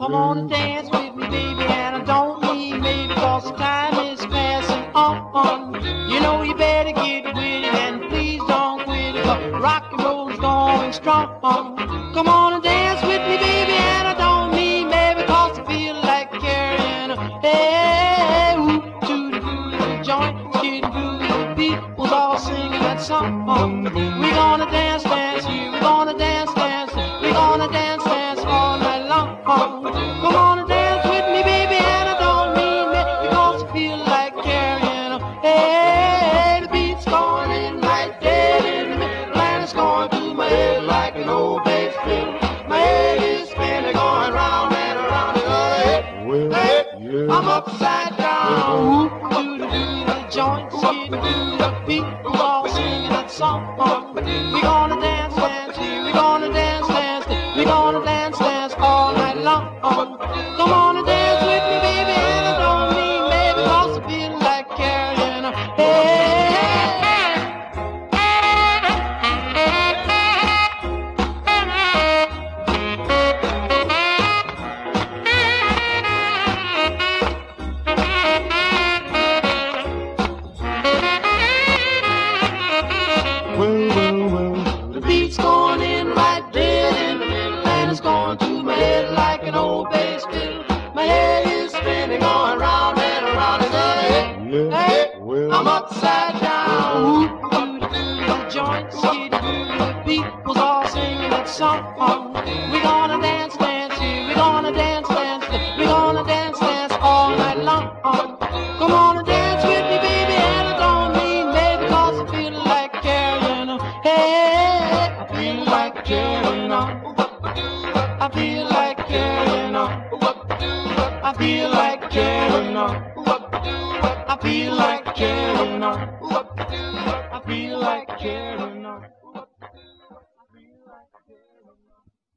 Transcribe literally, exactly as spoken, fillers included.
Come on and dance with me, baby, and I don't mean maybe, cause the time is passing on. You know you better get with it, and please don't quit it, 'cause rock and roll's going strong. Come on and dance with me, baby, and I don't mean maybe, cause I feel like carrying a hey, ooh, to the groove, joint, getting groovy, people's all singing that song. We're gonna dance, dance here, we're gonna dance, dance, we're gonna dance, dance all night long. Come on and dance with me, baby, and I don't mean it, because I feel like carrying a hey, the beat's going in right dead in the middle, and it's going through my head like an old bass fiddle. My head is spinning, going round and around and hey, Well, hey, yeah. I'm upside down. Whoop, doo doo doo, the joints getting doo, the people all singing that song. We gonna dance, dance here, we gonna dance, dance, we gonna dance, dance all night long. Come on and dance with me, baby, and I don't mean maybe, cause I feel like carrying a hey. Well, well, well. The beat's going in right dead in the middle, and it's going through my head like an old bass fiddle. My head is spinning, going round and around, and then hey, Yeah. hey, Well. I'm upside down. Whoop, doo doo doo, the joints get good, the people's all singing that song. We gonna dance, dance here, we gonna dance, dance, we gonna dance, dance all night long. Come on and dance with me, baby, and I don't mean maybe, cause I feel like carrying on. Hey, I feel like carrying on. I feel like carrying on. I feel like carrying on. I feel like carrying on. I feel like carrying on.